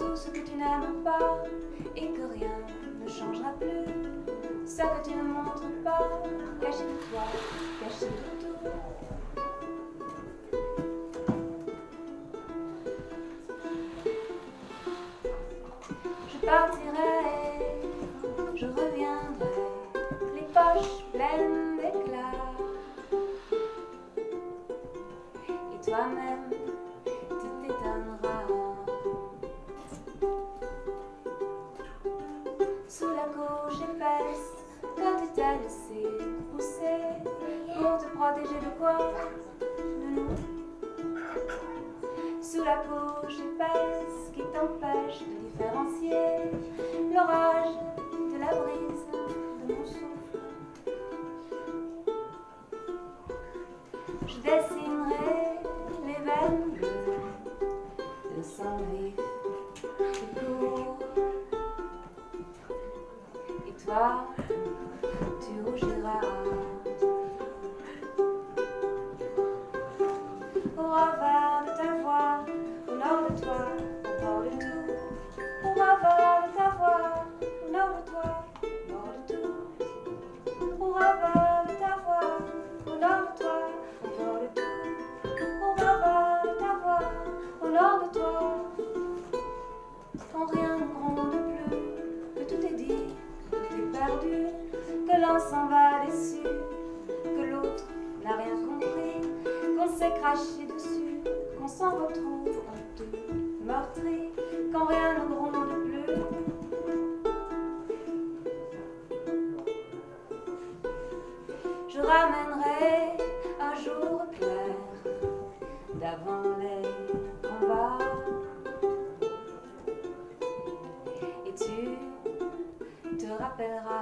tout ce que tu n'aimes pas et que rien ne changera plus. Ce que tu ne montres pas, caché de toi, caché de tout. Je partirai, je reviendrai, les poches pleines d'éclat. Et toi-même, tu t'étonneras. Sous la couche épaisse que tu t'as laissé pousser pour te protéger de quoi? De nous. Sous la couche épaisse qui t'empêche de différencier l'orage de la brise de mon souffle. Je dessinerai les veines bleues, le sang vif qui court. Et toi, tu rougiras. Au revers de ta voix, au nord de toi, au bord de tout. Au revers de ta voix, au nord de toi, au bord de tout. Au revers de ta voix, au nord de toi, au bord de tout. Au revers de ta voix, au nord de toi. Quand rien ne gronde plus, que tout est dit, que tout est perdu, que l'un s'en va déçu, que l'autre n'a rien compris, qu'on s'est craché dessus, qu'on s'en retrouve honteux, meurtri, quand rien ne gronde plus. Je ramènerai un jour clair d'avant les combats. Et tu te rappelleras